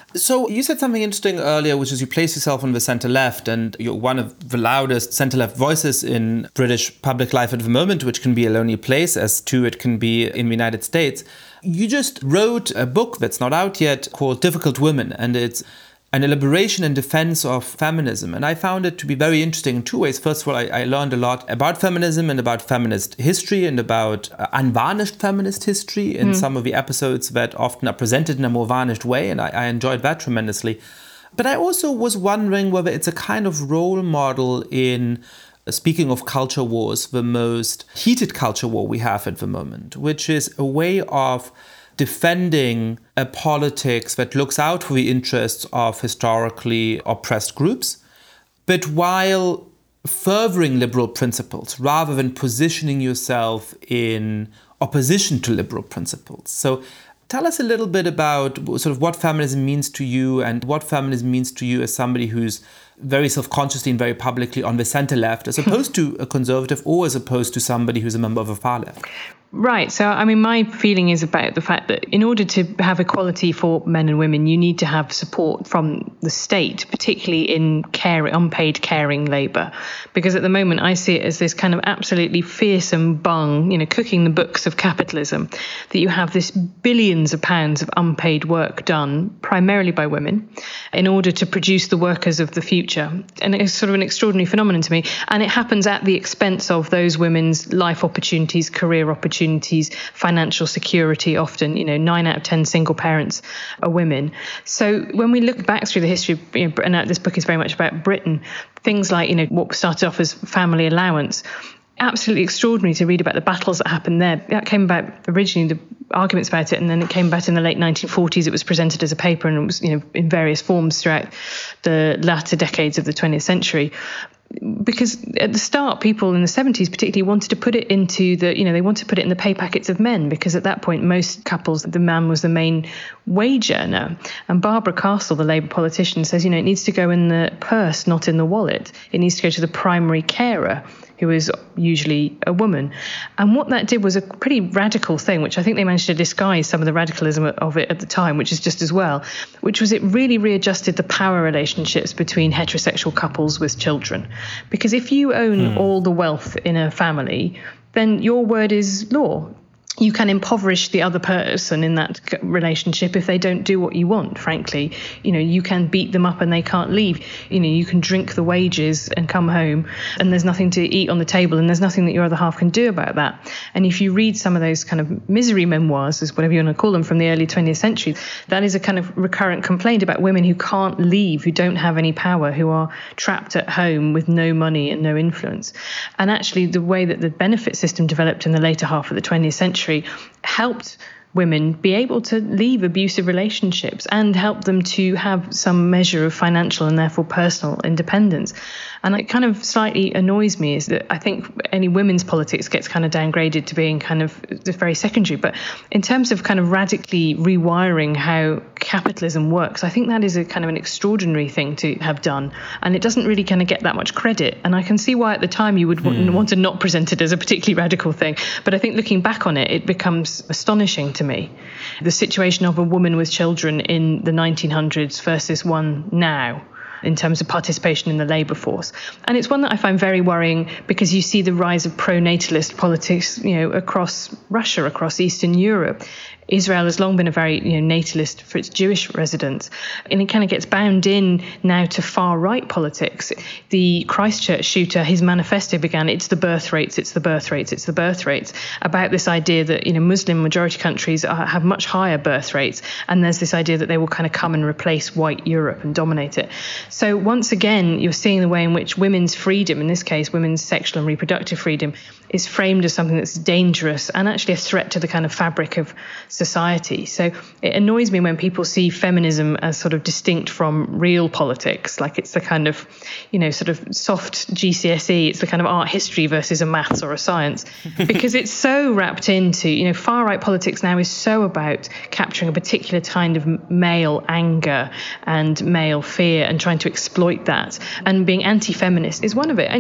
So you said something interesting earlier, which is you place yourself on the centre-left, and you're one of the loudest centre-left voices in British public life at the moment, which can be a lonely place, as too it can be in the United States. You just wrote a book that's not out yet called Difficult Women, and it's an elaboration and defense of feminism. And I found it to be very interesting in two ways. First of all, I learned a lot about feminism and about feminist history and about unvarnished feminist history in some of the episodes that often are presented in a more varnished way. And I enjoyed that tremendously. But I also was wondering whether it's a kind of role model in, speaking of culture wars, the most heated culture war we have at the moment, which is a way of defending a politics that looks out for the interests of historically oppressed groups, but while furthering liberal principles rather than positioning yourself in opposition to liberal principles. So tell us a little bit about sort of what feminism means to you and what feminism means to you as somebody who's very self-consciously and very publicly on the centre-left, as opposed to a conservative or as opposed to somebody who's a member of the far-left. Right. So, I mean, my feeling is about the fact that in order to have equality for men and women, you need to have support from the state, particularly in unpaid caring labour. Because at the moment, I see it as this kind of absolutely fearsome bung, cooking the books of capitalism, that you have this billions of pounds of unpaid work done primarily by women in order to produce the workers of the future. And it's sort of an extraordinary phenomenon to me. And it happens at the expense of those women's life opportunities, career opportunities, financial security. Often, 9 out of 10 single parents are women. So when we look back through the history, and this book is very much about Britain, things like, what started off as family allowance, absolutely extraordinary to read about the battles that happened there. That came about originally, the arguments about it, and then it came about in the late 1940s. It was presented as a paper, and it was, in various forms throughout the latter decades of the 20th century. Because at the start, people in the 70s particularly wanted to put it into they wanted to put it in the pay packets of men, because at that point, most couples, the man was the main wage earner. And Barbara Castle, the Labour politician, says, it needs to go in the purse, not in the wallet. It needs to go to the primary carer, who is usually a woman. And what that did was a pretty radical thing, which I think they managed to disguise some of the radicalism of it at the time, which is just as well, which was it really readjusted the power relationships between heterosexual couples with children. Because if you own all the wealth in a family, then your word is law. You can impoverish the other person in that relationship if they don't do what you want, frankly. You can beat them up and they can't leave. You can drink the wages and come home and there's nothing to eat on the table and there's nothing that your other half can do about that. And if you read some of those kind of misery memoirs, as whatever you want to call them, from the early 20th century, that is a kind of recurrent complaint about women who can't leave, who don't have any power, who are trapped at home with no money and no influence. And actually, the way that the benefit system developed in the later half of the 20th century helped women be able to leave abusive relationships and help them to have some measure of financial and therefore personal independence. And it kind of slightly annoys me is that I think any women's politics gets kind of downgraded to being kind of very secondary. But in terms of kind of radically rewiring how capitalism works, I think that is a kind of an extraordinary thing to have done. And it doesn't really kind of get that much credit. And I can see why at the time you would want to not present it as a particularly radical thing. But I think looking back on it, it becomes astonishing to me. The situation of a woman with children in the 1900s versus one now, in terms of participation in the labour force. And it's one that I find very worrying because you see the rise of pro-natalist politics, across Russia, across Eastern Europe. Israel has long been a very natalist for its Jewish residents, and it kind of gets bound in now to far right politics. The Christchurch shooter, his manifesto began, it's the birth rates, it's the birth rates, it's the birth rates, about this idea that Muslim majority countries have much higher birth rates, and there's this idea that they will kind of come and replace white Europe and dominate it. So once again, you're seeing the way in which women's freedom, in this case women's sexual and reproductive freedom, is framed as something that's dangerous and actually a threat to the kind of fabric of society. So it annoys me when people see feminism as sort of distinct from real politics, like it's the kind of, sort of soft GCSE, it's the kind of art history versus a maths or a science, because it's so wrapped into, far right politics now is so about capturing a particular kind of male anger and male fear and trying to exploit that. And being anti-feminist is one of it. And,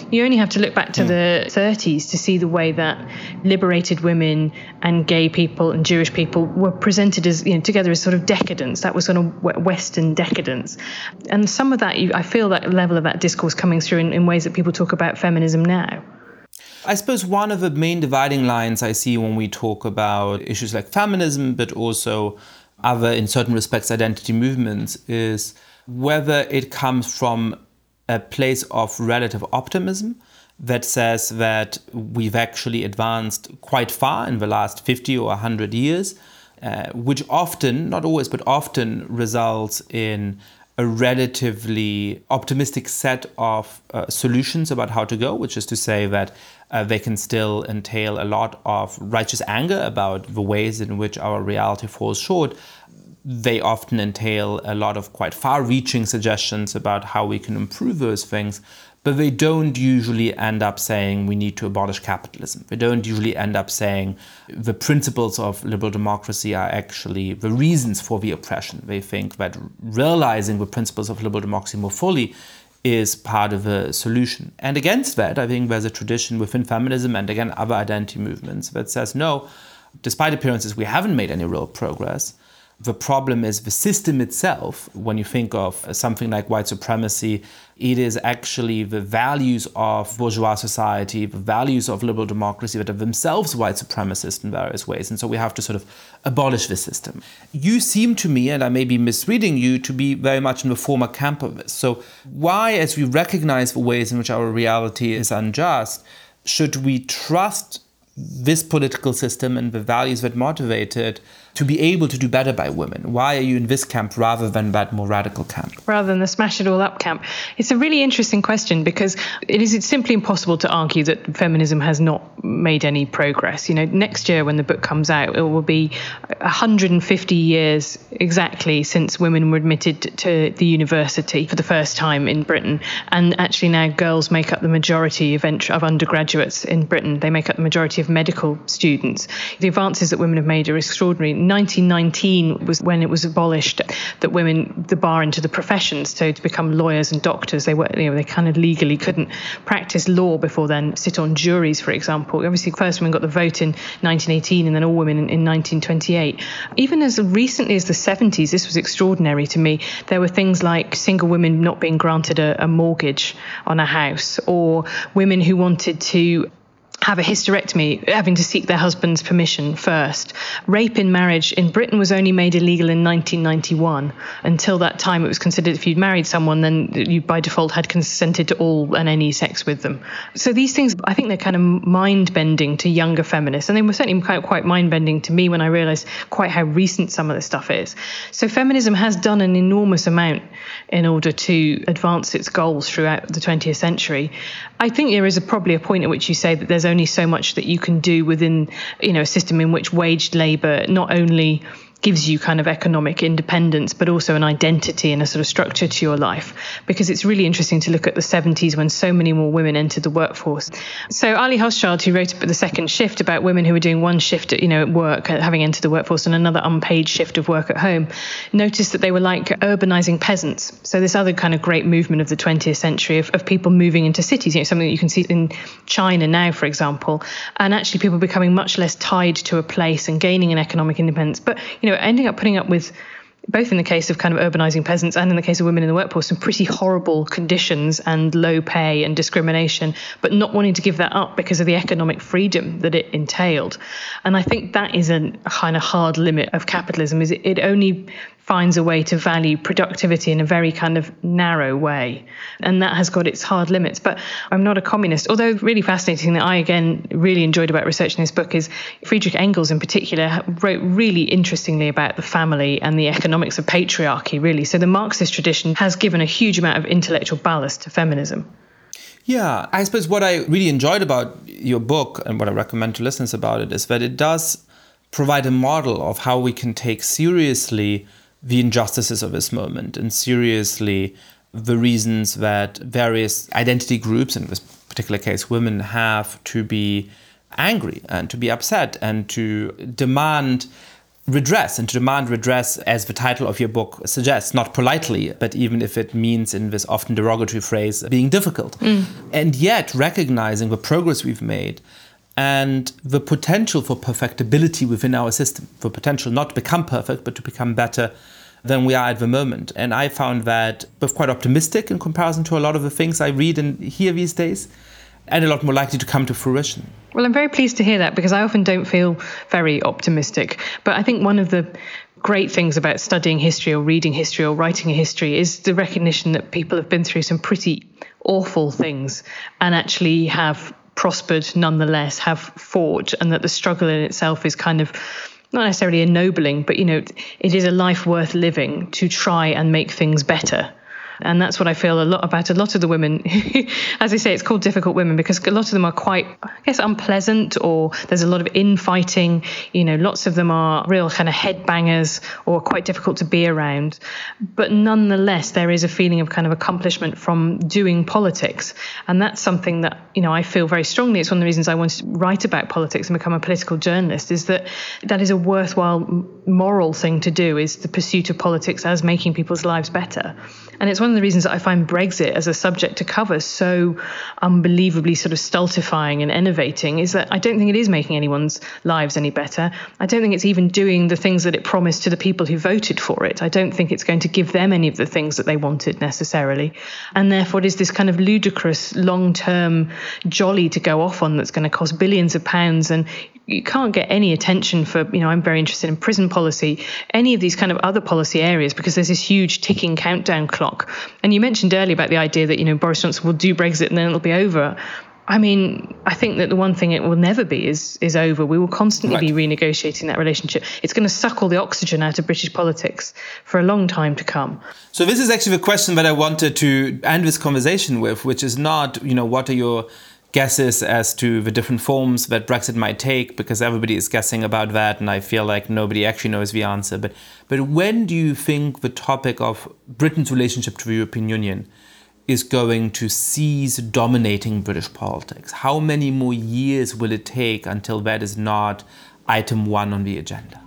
You only have to look back to the 30s to see the way that liberated women and gay people and Jewish people were presented as, together as sort of decadence. That was sort of Western decadence. And some of that, I feel that level of that discourse coming through in ways that people talk about feminism now. I suppose one of the main dividing lines I see when we talk about issues like feminism, but also other, in certain respects, identity movements, is whether it comes from a place of relative optimism that says that we've actually advanced quite far in the last 50 or 100 years, which often, not always, but often results in a relatively optimistic set of solutions about how to go, which is to say that they can still entail a lot of righteous anger about the ways in which our reality falls short. They often entail a lot of quite far-reaching suggestions about how we can improve those things, but they don't usually end up saying we need to abolish capitalism. They don't usually end up saying the principles of liberal democracy are actually the reasons for the oppression. They think that realizing the principles of liberal democracy more fully is part of the solution. And against that, I think there's a tradition within feminism and, again, other identity movements that says, no, despite appearances, we haven't made any real progress. The problem is the system itself. When you think of something like white supremacy, it is actually the values of bourgeois society, the values of liberal democracy that are themselves white supremacist in various ways. And so we have to sort of abolish the system. You seem to me, and I may be misreading you, to be very much in the former camp of this. So why, as we recognize the ways in which our reality is unjust, should we trust this political system and the values that motivate it to be able to do better by women? Why are you in this camp rather than that more radical camp? Rather than the smash it all up camp. It's a really interesting question because it's simply impossible to argue that feminism has not made any progress. Next year when the book comes out, it will be 150 years exactly since women were admitted to the university for the first time in Britain. And actually now girls make up the majority of undergraduates in Britain. They make up the majority of medical students. The advances that women have made are extraordinary. 1919 was when it was abolished that women, the bar into the professions, so to become lawyers and doctors, they kind of legally couldn't practice law before then, sit on juries, for example. Obviously, first women got the vote in 1918 and then all women in 1928. Even as recently as the 70s, this was extraordinary to me. There were things like single women not being granted a mortgage on a house, or women who wanted to have a hysterectomy, having to seek their husband's permission first. Rape in marriage in Britain was only made illegal in 1991. Until that time, it was considered if you'd married someone, then you by default had consented to all and any sex with them. So these things, I think they're kind of mind-bending to younger feminists. And they were certainly quite mind-bending to me when I realised quite how recent some of this stuff is. So feminism has done an enormous amount in order to advance its goals throughout the 20th century. I think there is probably a point at which you say that there's only so much that you can do within, a system in which waged labour not only gives you kind of economic independence, but also an identity and a sort of structure to your life. Because it's really interesting to look at the 70s when so many more women entered the workforce. So Ali Hochschild, who wrote The Second Shift about women who were doing one shift at work, having entered the workforce, and another unpaid shift of work at home, noticed that they were like urbanizing peasants. So this other kind of great movement of the 20th century of people moving into cities, something that you can see in China now, for example, and actually people becoming much less tied to a place and gaining an economic independence. But, ending up putting up with, both in the case of kind of urbanizing peasants and in the case of women in the workforce, some pretty horrible conditions and low pay and discrimination, but not wanting to give that up because of the economic freedom that it entailed. And I think that is a kind of hard limit of capitalism, is it only finds a way to value productivity in a very kind of narrow way. And that has got its hard limits. But I'm not a communist. Although really fascinating that I, again, really enjoyed about researching this book is Friedrich Engels in particular wrote really interestingly about the family and the economics of patriarchy, really. So the Marxist tradition has given a huge amount of intellectual ballast to feminism. Yeah, I suppose what I really enjoyed about your book and what I recommend to listeners about it is that it does provide a model of how we can take seriously the injustices of this moment and seriously the reasons that various identity groups, in this particular case women, have to be angry and to be upset and to demand redress and to demand redress, as the title of your book suggests, not politely, but even if it means, in this often derogatory phrase, being difficult. And yet recognizing the progress we've made and the potential for perfectibility within our system, the potential not to become perfect, but to become better than we are at the moment. And I found that both quite optimistic in comparison to a lot of the things I read and hear these days, and a lot more likely to come to fruition. Well, I'm very pleased to hear that, because I often don't feel very optimistic. But I think one of the great things about studying history or reading history or writing a history is the recognition that people have been through some pretty awful things and actually have prospered nonetheless, have fought, and that the struggle in itself is kind of not necessarily ennobling, but, it is a life worth living to try and make things better. And that's what I feel a lot about a lot of the women. As I say, it's called Difficult Women because a lot of them are quite, I guess, unpleasant, or there's a lot of infighting. Lots of them are real kind of headbangers or quite difficult to be around. But nonetheless, there is a feeling of kind of accomplishment from doing politics. And that's something that, I feel very strongly. It's one of the reasons I wanted to write about politics and become a political journalist, is that is a worthwhile moral thing to do, is the pursuit of politics as making people's lives better. And it's one of the reasons that I find Brexit as a subject to cover so unbelievably sort of stultifying and enervating, is that I don't think it is making anyone's lives any better. I don't think it's even doing the things that it promised to the people who voted for it. I don't think it's going to give them any of the things that they wanted necessarily. And therefore it is this kind of ludicrous long-term jolly to go off on that's going to cost billions of pounds, and you can't get any attention for, I'm very interested in prison policy, any of these kind of other policy areas, because there's this huge ticking countdown clock. And you mentioned earlier about the idea that, Boris Johnson will do Brexit and then it'll be over. I mean, I think that the one thing it will never be is over. We will constantly be renegotiating that relationship. It's going to suck all the oxygen out of British politics for a long time to come. So this is actually the question that I wanted to end this conversation with, which is not, what are your guesses as to the different forms that Brexit might take, because everybody is guessing about that, and I feel like nobody actually knows the answer. But when do you think the topic of Britain's relationship to the European Union is going to cease dominating British politics? How many more years will it take until that is not item one on the agenda?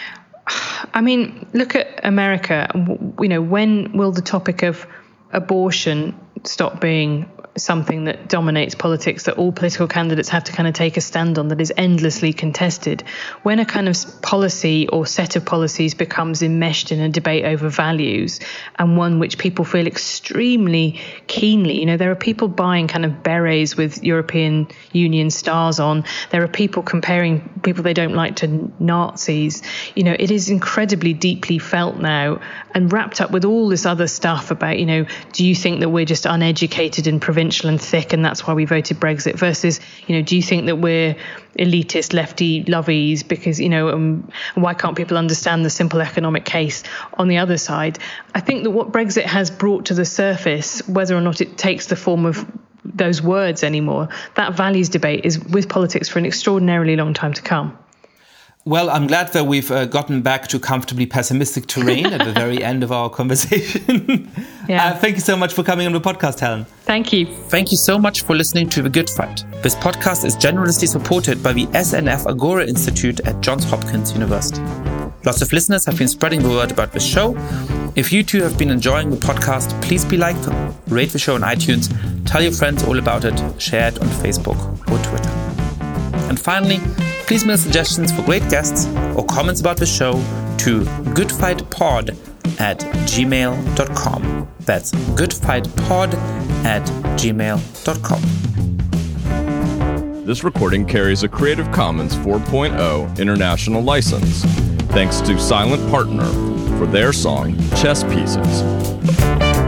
I mean, look at America. When will the topic of abortion stop being something that dominates politics, that all political candidates have to kind of take a stand on, that is endlessly contested? When a kind of policy or set of policies becomes enmeshed in a debate over values, and one which people feel extremely keenly, there are people buying kind of berets with European Union stars on. There are people comparing people they don't like to Nazis. It is incredibly deeply felt now, and wrapped up with all this other stuff about, do you think that we're just uneducated and provincial and thick, and that's why we voted Brexit, versus, do you think that we're elitist, lefty lovies because, why can't people understand the simple economic case on the other side? I think that what Brexit has brought to the surface, whether or not it takes the form of those words anymore, that values debate is with politics for an extraordinarily long time to come. Well, I'm glad that we've gotten back to comfortably pessimistic terrain at the very end of our conversation. Yeah. Thank you so much for coming on the podcast, Helen. Thank you. Thank you so much for listening to The Good Fight. This podcast is generously supported by the SNF Agora Institute at Johns Hopkins University. Lots of listeners have been spreading the word about this show. If you too have been enjoying the podcast, please be like, rate the show on iTunes, tell your friends all about it, share it on Facebook or Twitter. And finally, please mail suggestions for great guests or comments about the show to goodfightpod@gmail.com. That's goodfightpod@gmail.com. This recording carries a Creative Commons 4.0 international license. Thanks to Silent Partner for their song, Chess Pieces.